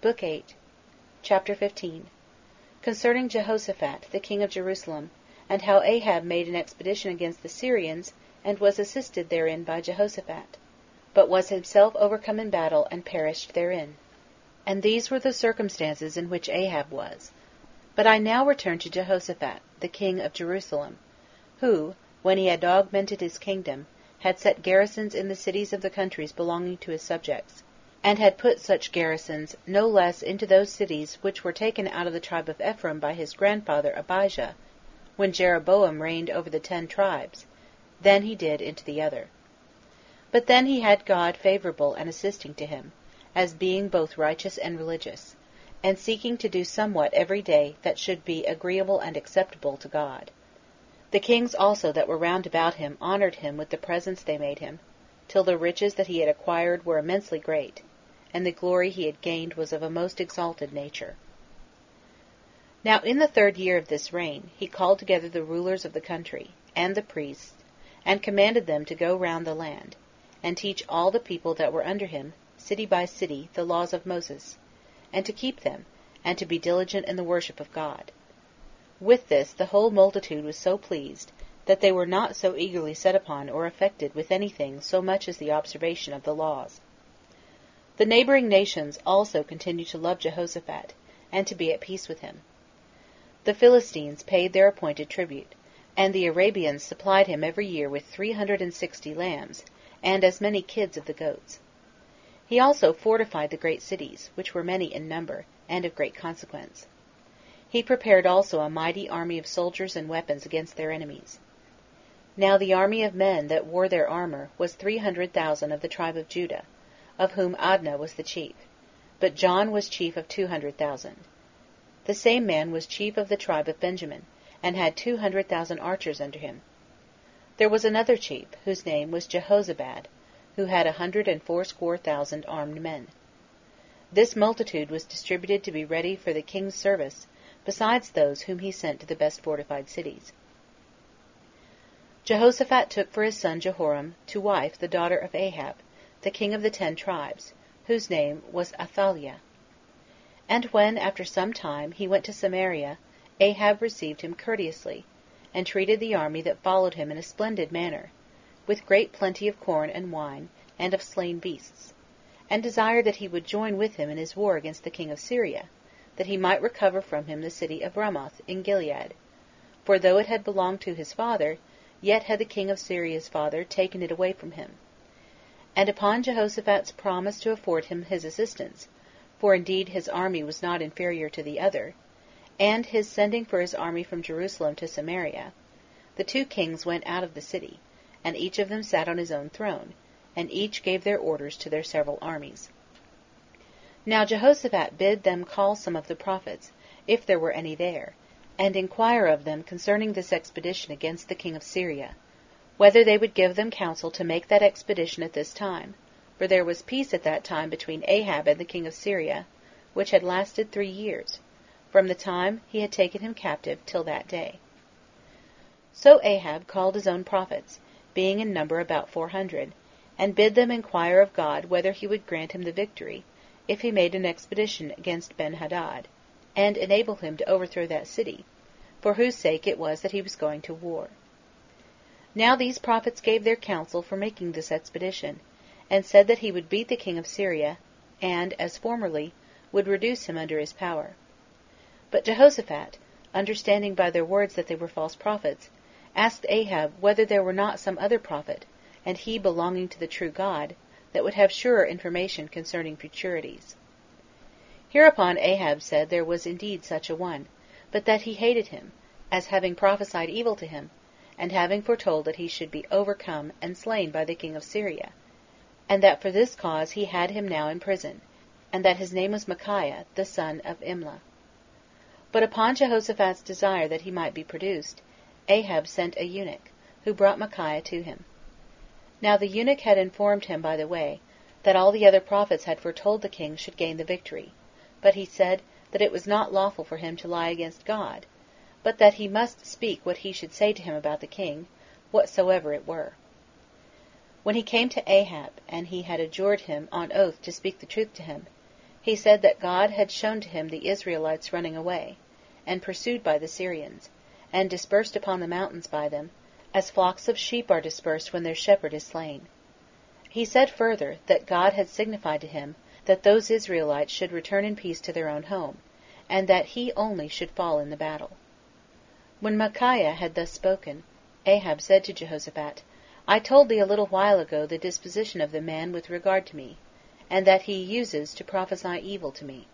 Book 8 Chapter 15 Concerning Jehoshaphat the king of Jerusalem, and how Ahab made an expedition against the Syrians, and was assisted therein by Jehoshaphat, but was himself overcome in battle, and perished therein. And these were the circumstances in which Ahab was. But I now return to Jehoshaphat the king of Jerusalem, who, when he had augmented his kingdom, had set garrisons in the cities of the countries belonging to his subjects, and had put such garrisons no less into those cities which were taken out of the tribe of Ephraim by his grandfather Abijah, when Jeroboam reigned over the 10 tribes, than he did into the other. But then he had God favourable and assisting to him, as being both righteous and religious, and seeking to do somewhat every day that should be agreeable and acceptable to God. The kings also that were round about him honoured him with the presents they made him, till the riches that he had acquired were immensely great, and the glory he had gained was of a most exalted nature. Now in the 3rd year of this reign he called together the rulers of the country, and the priests, and commanded them to go round the land, and teach all the people that were under him, city by city, the laws of Moses, and to keep them, and to be diligent in the worship of God. With this the whole multitude was so pleased, that they were not so eagerly set upon or affected with anything so much as the observation of the laws. The neighbouring nations also continued to love Jehoshaphat, and to be at peace with him. The Philistines paid their appointed tribute, and the Arabians supplied him every year with 360 lambs, and as many kids of the goats. He also fortified the great cities, which were many in number, and of great consequence. He prepared also a mighty army of soldiers and weapons against their enemies. Now the army of men that wore their armour was 300,000 of the tribe of Judah, of whom Adnah was the chief, but John was chief of 200,000. The same man was chief of the tribe of Benjamin, and had 200,000 archers under him. There was another chief, whose name was Jehozabad, who had 180,000 armed men. This multitude was distributed to be ready for the king's service, besides those whom he sent to the best fortified cities. Jehoshaphat took for his son Jehoram to wife the daughter of Ahab, the king of the 10 tribes, whose name was Athaliah. And when, after some time, he went to Samaria, Ahab received him courteously, and treated the army that followed him in a splendid manner, with great plenty of corn and wine, and of slain beasts, and desired that he would join with him in his war against the king of Syria, that he might recover from him the city of Ramoth in Gilead, for though it had belonged to his father, yet had the king of Syria's father taken it away from him. And upon Jehoshaphat's promise to afford him his assistance, for indeed his army was not inferior to the other, and his sending for his army from Jerusalem to Samaria, the 2 kings went out of the city, and each of them sat on his own throne, and each gave their orders to their several armies. Now Jehoshaphat bid them call some of the prophets, if there were any there, and inquire of them concerning this expedition against the king of Syria, whether they would give them counsel to make that expedition at this time, for there was peace at that time between Ahab and the king of Syria, which had lasted 3 years, from the time he had taken him captive till that day. So Ahab called his own prophets, being in number about 400, and bid them inquire of God whether he would grant him the victory, if he made an expedition against Benhadad, and enable him to overthrow that city, for whose sake it was that he was going to war. Now these prophets gave their counsel for making this expedition, and said that he would beat the king of Syria, and, as formerly, would reduce him under his power. But Jehoshaphat, understanding by their words that they were false prophets, asked Ahab whether there were not some other prophet, and he belonging to the true God, that would have surer information concerning futurities. Hereupon Ahab said there was indeed such a one, but that he hated him, as having prophesied evil to him, and having foretold that he should be overcome and slain by the king of Syria, and that for this cause he had him now in prison, and that his name was Micaiah, the son of Imlah. But upon Jehoshaphat's desire that he might be produced, Ahab sent a eunuch, who brought Micaiah to him. Now the eunuch had informed him by the way, that all the other prophets had foretold the king should gain the victory, but he said that it was not lawful for him to lie against God, but that he must speak what he should say to him about the king, whatsoever it were. When he came to Ahab, and he had adjured him on oath to speak the truth to him, He said that God had shown to him the Israelites running away, and pursued by the Syrians, and dispersed upon the mountains by them, as flocks of sheep are dispersed when their shepherd is slain. He said further, that God had signified to him that those Israelites should return in peace to their own home, and that he only should fall in the battle. When Micaiah had thus spoken, Ahab said to Jehoshaphat, I told thee a little while ago the disposition of the man with regard to me, and that he uses to prophesy evil to me.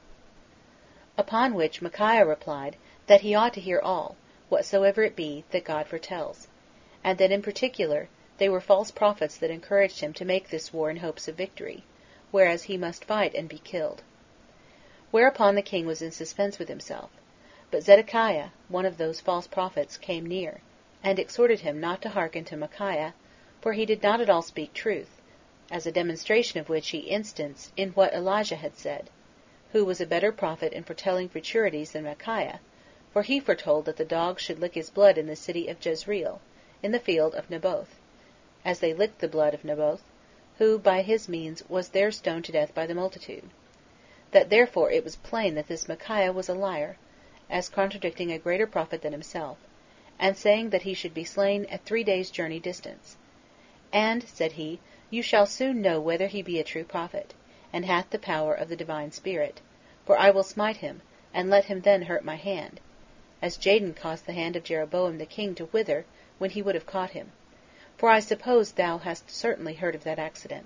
Upon which Micaiah replied, that he ought to hear all, whatsoever it be, that God foretells, and that in particular they were false prophets that encouraged him to make this war in hopes of victory, whereas he must fight and be killed. Whereupon the king was in suspense with himself. But Zedekiah, one of those false prophets, came near, and exhorted him not to hearken to Micaiah, for he did not at all speak truth, as a demonstration of which he instanced in what Elijah had said, who was a better prophet in foretelling futurities than Micaiah, for he foretold that the dogs should lick his blood in the city of Jezreel, in the field of Naboth, as they licked the blood of Naboth, who by his means was there stoned to death by the multitude. That therefore it was plain that this Micaiah was a liar, as contradicting a greater prophet than himself, and saying that he should be slain at 3 days' journey distance. And, said he, you shall soon know whether he be a true prophet, and hath the power of the divine Spirit, for I will smite him, and let him then hurt my hand, as Jadon caused the hand of Jeroboam the king to wither when he would have caught him, for I suppose thou hast certainly heard of that accident.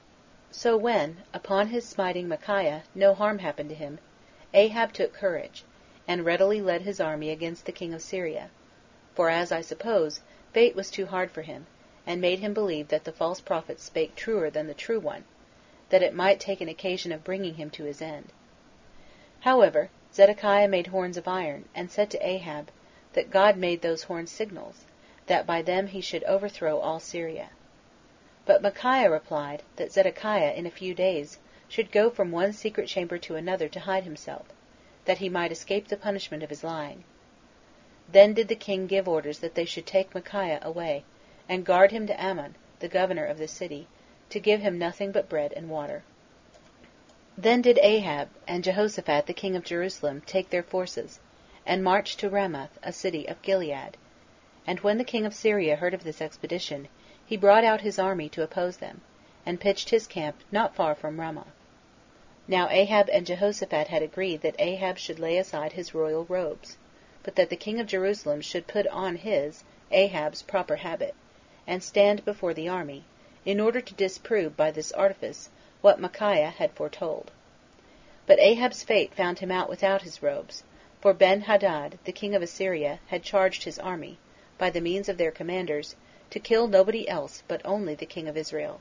So when, upon his smiting Micaiah, no harm happened to him, Ahab took courage, and readily led his army against the king of Syria, for, as I suppose, fate was too hard for him, and made him believe that the false prophet spake truer than the true one, that it might take an occasion of bringing him to his end. However, Zedekiah made horns of iron, and said to Ahab, that God made those horns signals, that by them he should overthrow all Syria. But Micaiah replied, that Zedekiah in a few days should go from one secret chamber to another to hide himself, that he might escape the punishment of his lying. Then did the king give orders that they should take Micaiah away, and guard him to Ammon, the governor of the city, to give him nothing but bread and water. Then did Ahab and Jehoshaphat the king of Jerusalem take their forces, and marched to Ramoth, a city of Gilead. And when the king of Syria heard of this expedition, he brought out his army to oppose them, and pitched his camp not far from Ramoth. Now Ahab and Jehoshaphat had agreed that Ahab should lay aside his royal robes, but that the king of Jerusalem should put on his, Ahab's, proper habit, and stand before the army, in order to disprove by this artifice what Micaiah had foretold. But Ahab's fate found him out without his robes, for Ben-Hadad, the king of Assyria, had charged his army, by the means of their commanders, to kill nobody else but only the king of Israel.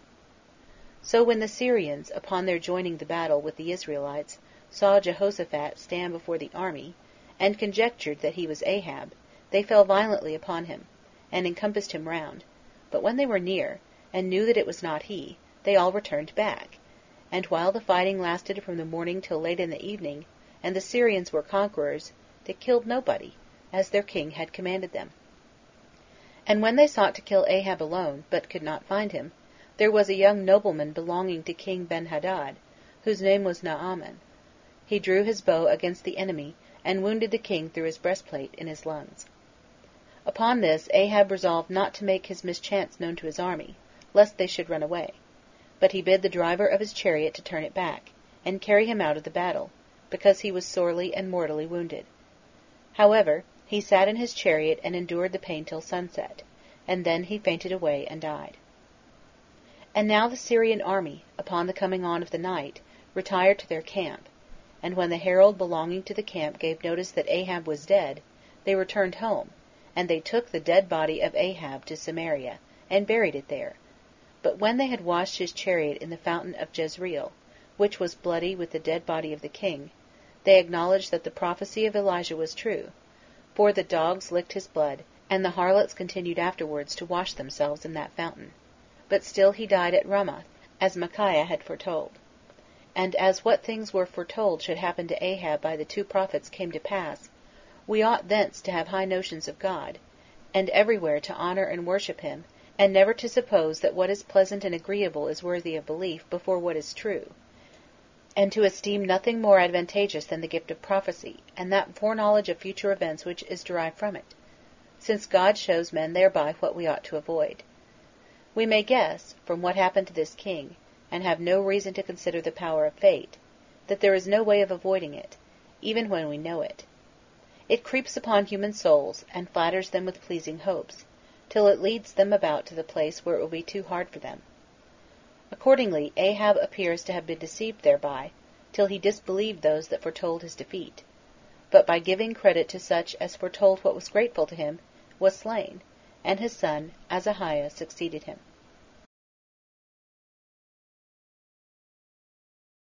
So when the Syrians, upon their joining the battle with the Israelites, saw Jehoshaphat stand before the army, and conjectured that he was Ahab, they fell violently upon him, and encompassed him round, but when they were near, and knew that it was not he, they all returned back, and while the fighting lasted from the morning till late in the evening, and the Syrians were conquerors, they killed nobody, as their king had commanded them. And when they sought to kill Ahab alone, but could not find him, there was a young nobleman belonging to King Benhadad, whose name was Naaman. He drew his bow against the enemy, and wounded the king through his breastplate in his lungs. Upon this Ahab resolved not to make his mischance known to his army, lest they should run away, but he bid the driver of his chariot to turn it back, and carry him out of the battle, because he was sorely and mortally wounded. However, he sat in his chariot and endured the pain till sunset, and then he fainted away and died. And now the Syrian army, upon the coming on of the night, retired to their camp, and when the herald belonging to the camp gave notice that Ahab was dead, they returned home, and they took the dead body of Ahab to Samaria, and buried it there. But when they had washed his chariot in the fountain of Jezreel, which was bloody with the dead body of the king, they acknowledged that the prophecy of Elijah was true, for the dogs licked his blood, and the harlots continued afterwards to wash themselves in that fountain. But still he died at Ramoth, as Micaiah had foretold. And as what things were foretold should happen to Ahab by the 2 prophets came to pass, we ought thence to have high notions of God, and everywhere to honour and worship him, and never to suppose that what is pleasant and agreeable is worthy of belief before what is true, and to esteem nothing more advantageous than the gift of prophecy, and that foreknowledge of future events which is derived from it, since God shows men thereby what we ought to avoid. We may guess, from what happened to this king, and have no reason to consider the power of fate, that there is no way of avoiding it, even when we know it. It creeps upon human souls, and flatters them with pleasing hopes, till it leads them about to the place where it will be too hard for them. Accordingly Ahab appears to have been deceived thereby, till he disbelieved those that foretold his defeat, but by giving credit to such as foretold what was grateful to him, was slain, and his son Ahaziah succeeded him.